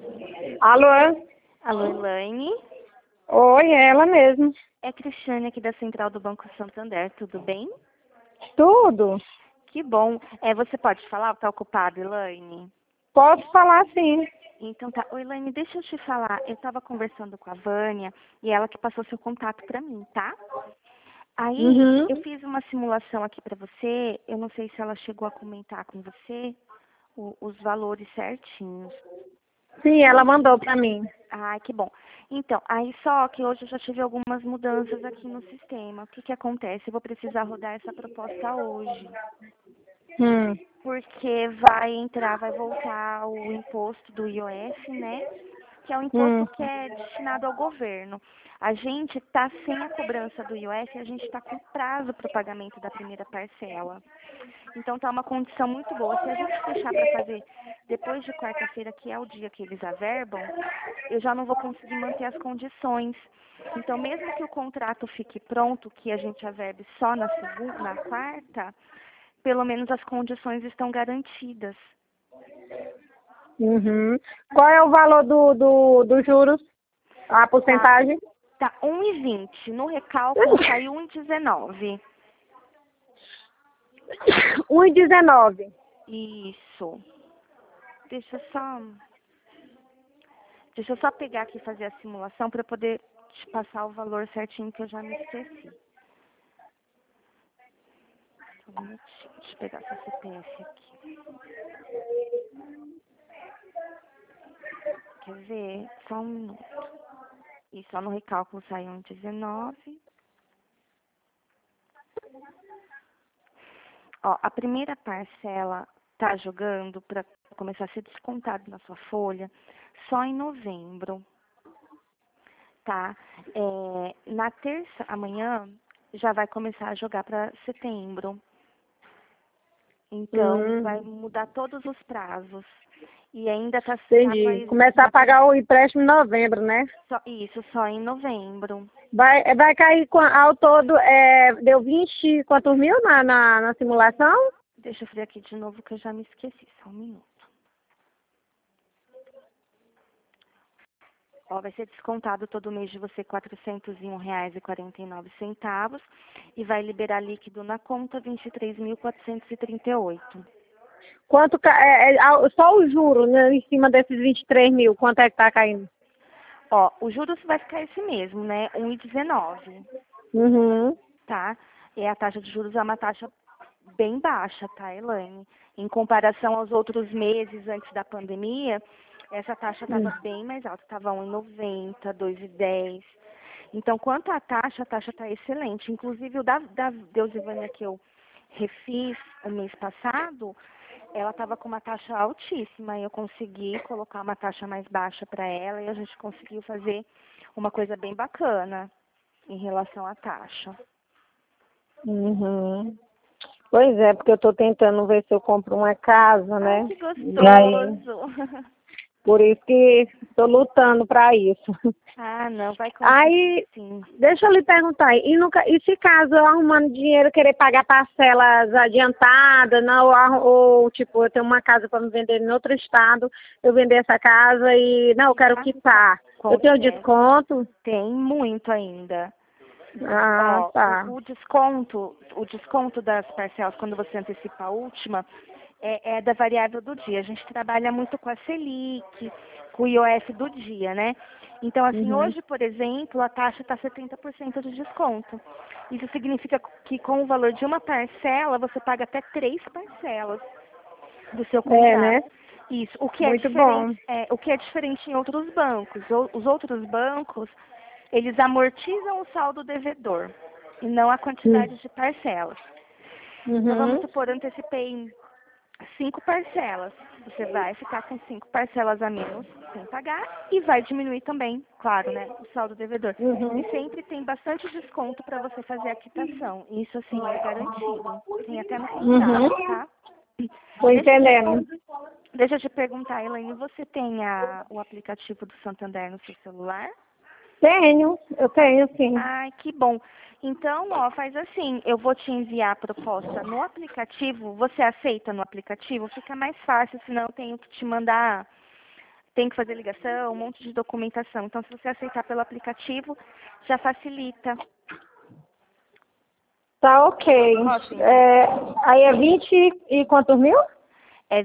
Alô? Alô, Elaine? Oi, é ela mesmo. É Cristiane aqui da Central do Banco Santander, tudo bem? Tudo? Que bom. Você pode falar? Tá ocupada, Elaine? Posso falar sim. Então tá. Ô, Elaine, deixa eu te falar. Eu tava conversando com a Vânia e ela que passou seu contato pra mim, tá? Aí, Uhum. eu fiz uma simulação aqui pra você. Eu não sei se ela chegou a comentar com você os valores certinhos. Sim, ela mandou pra mim. Ah, que bom. Então, aí só que hoje eu já tive algumas mudanças aqui no sistema. O que que acontece? Eu vou precisar rodar essa proposta hoje, Hum. porque vai voltar o imposto do IOF, né? Que é um imposto Hum. que é destinado ao governo. A gente está sem a cobrança do IOF, a gente está com prazo para o pagamento da primeira parcela. Então tá uma condição muito boa. Se a gente deixar para fazer depois de quarta-feira, que é o dia que eles averbam, eu já não vou conseguir manter as condições. Então, mesmo que o contrato fique pronto, que a gente averbe só na segunda, na quarta, pelo menos as condições estão garantidas. Uhum. Qual é o valor dos juros? A Tá, porcentagem? tá 1,20. No recálculo saiu 1,19. 1,19. Isso. Deixa eu só, deixa eu só pegar aqui e fazer a simulação para poder te passar o valor certinho que eu já me esqueci. Só um minutinho. Deixa eu pegar seu CPF aqui. Quer ver? Só um minuto. E só no recálculo saiu 1,19. Ó, a primeira parcela tá jogando para começar a ser descontado na sua folha só em novembro, tá? Na terça, amanhã, já vai começar a jogar para setembro. Então, vai Hum. mudar todos os prazos. E ainda tá com Entendi. Começar a pagar o empréstimo em novembro, né? isso só em novembro. Vai cair ao todo, deu 20 e quantos mil na simulação? Deixa eu ver aqui de novo que eu já me esqueci, só um minuto. Ó, vai ser descontado todo mês de você R$ 401,49 e vai liberar líquido na conta 23.438. Quanto, só o juro, né, em cima desses 23 mil, quanto é que tá caindo? Ó, o juros vai ficar esse mesmo, né? 1,19, Uhum. tá? E a taxa de juros é uma taxa bem baixa, tá, Elaine? Em comparação aos outros meses antes da pandemia, essa taxa estava bem mais alta, estava 1,90, 2,10. Então, quanto à taxa, a taxa está excelente. Inclusive, o da Deusivânia que eu refiz o mês passado, ela estava com uma taxa altíssima e eu consegui colocar uma taxa mais baixa para ela e a gente conseguiu fazer uma coisa bem bacana em relação à taxa. Uhum. Pois é, porque eu tô tentando ver se eu compro uma casa, Ai, né? que E aí, gostoso! por isso que tô lutando para isso. Ah, não, vai conseguir Aí, sim. deixa eu lhe perguntar, e se caso eu arrumando dinheiro, querer pagar parcelas adiantadas, não, ou tipo, eu tenho uma casa para me vender em outro estado, eu vender essa casa e, não, eu quero Ah, quitar. Eu tenho consegue. desconto? Tem muito ainda. Ah, Ó, tá. o desconto das parcelas quando você antecipa a última é da variável do dia. A gente trabalha muito com a Selic, com o IOF do dia, né? Então, assim, Uhum. hoje, por exemplo, a taxa está 70% de desconto. Isso significa que com o valor de uma parcela, você paga até 3 parcelas do seu É, contrato. né? Isso. Muito bom. O que é diferente em outros bancos. Os outros bancos, eles amortizam o saldo devedor e não a quantidade de parcelas. Então, vamos Uhum. supor, eu antecipei 5 parcelas. Você vai ficar com 5 parcelas a menos sem pagar e vai diminuir também, claro, né, o saldo devedor. Uhum. E sempre tem bastante desconto para você fazer a quitação. Isso, assim, é garantido. Tem até no Uhum. contrato, tá? Tô Deixa eu te, entendendo. deixa eu te perguntar, Elaine, você tem o aplicativo do Santander no seu celular? Eu tenho sim. Ai, que bom. Então, ó, faz assim, eu vou te enviar a proposta no aplicativo, você aceita no aplicativo? Fica mais fácil, senão eu tenho que te mandar tem que fazer ligação, um monte de documentação. Então, se você aceitar pelo aplicativo, já facilita. Tá ok. Aí é 20 e quantos mil? É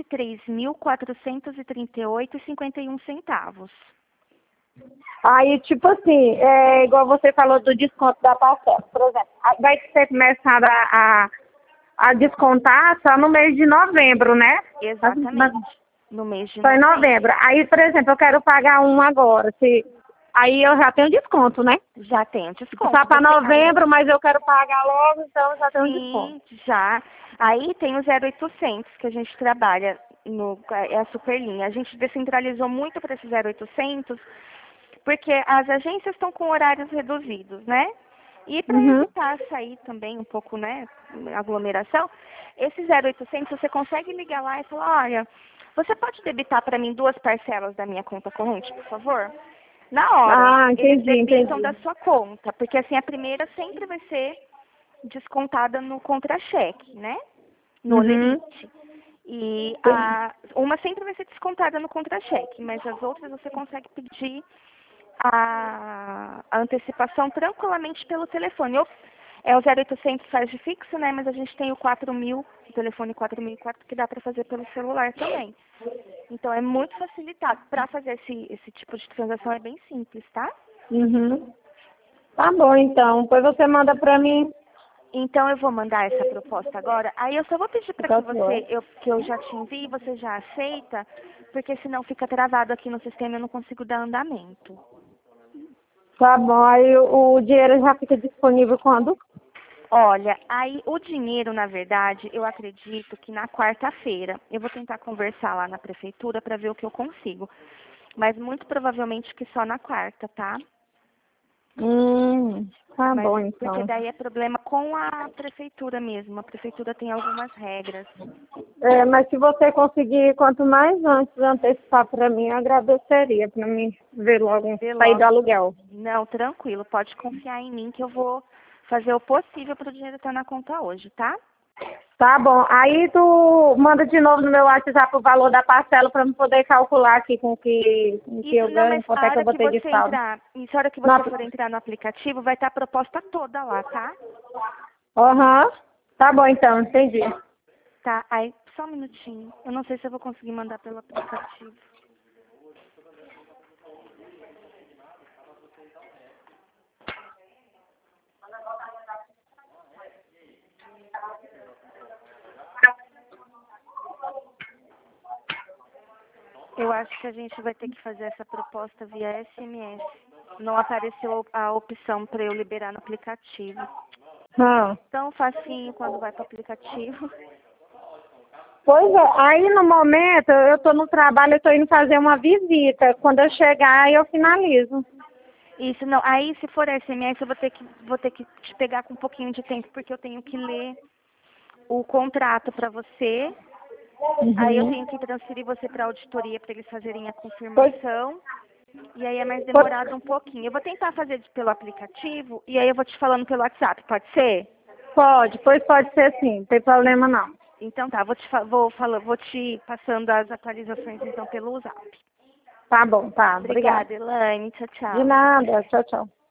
23.438,51 centavos. Aí, tipo assim, igual você falou do desconto da parcela, por exemplo, vai ser começado a descontar só no mês de novembro, né? Exatamente, no mês de Só em novembro. novembro. Aí, por exemplo, eu quero pagar um agora. Aí eu já tenho desconto, né? Já tem desconto. Só para novembro, mas eu quero pagar logo, então já tenho desconto. Sim, já. Aí tem o 0800 que a gente trabalha, é a Superlinha. A gente descentralizou muito para esse 0800 porque as agências estão com horários reduzidos, né? E para evitar sair também um pouco, né, aglomeração, esse 0800 você consegue ligar lá e falar, olha, você pode debitar para mim 2 parcelas da minha conta corrente, por favor? Na hora, eles debitam da sua conta, porque assim, a primeira sempre vai ser descontada no contra-cheque, né? No limite. E uma sempre vai ser descontada no contra-cheque, mas as outras você consegue pedir a antecipação tranquilamente pelo telefone. É o 0800 faz de fixo, né? Mas a gente tem o 4000, o telefone 4004, que dá para fazer pelo celular também. Então é muito facilitado. Para fazer esse tipo de transação é bem simples, tá? Tá bom, então. Depois você manda para mim. Então eu vou mandar essa proposta agora. Aí eu só vou pedir para que eu já te envie, você já aceita, porque senão fica travado aqui no sistema e eu não consigo dar andamento. Tá bom, aí o dinheiro já fica disponível quando? Olha, aí o dinheiro, na verdade, eu acredito que na quarta-feira. Eu vou tentar conversar lá na prefeitura para ver o que eu consigo. Mas muito provavelmente que só na quarta, tá? Tá bom, então. Porque daí é problema com a prefeitura mesmo. A prefeitura tem algumas regras. Mas se você conseguir, quanto mais antes antecipar para mim, eu agradeceria para mim ver logo sair do aluguel. Não, tranquilo. Pode confiar em mim que eu vou fazer o possível para o dinheiro estar na conta hoje, tá? Tá bom. Aí tu manda de novo no meu WhatsApp o valor da parcela para eu poder calcular aqui com que eu ganho, quanto é que eu vou ter de saldo. Isso, a hora que você for entrar no aplicativo, vai estar a proposta toda lá, tá? Tá bom, então. Entendi. Tá, aí, só um minutinho. Eu não sei se eu vou conseguir mandar pelo aplicativo. Eu acho que a gente vai ter que fazer essa proposta via SMS. Não apareceu a opção para eu liberar no aplicativo. Tão facinho quando vai para o aplicativo. Pois é, aí no momento eu estou no trabalho, eu estou indo fazer uma visita. Quando eu chegar, eu finalizo. Isso, não. Aí se for SMS, eu vou ter que te pegar com um pouquinho de tempo, porque eu tenho que ler o contrato para você. Aí eu tenho que transferir você para a auditoria para eles fazerem a confirmação. E aí é mais demorado um pouquinho. Eu vou tentar fazer pelo aplicativo e aí eu vou te falando pelo WhatsApp, pode ser? Pode ser sim, não tem problema não. Então tá, vou te passando as atualizações então pelo Zap. Tá bom, tá. Obrigada, Elaine. Tchau, tchau. De nada, tchau, tchau.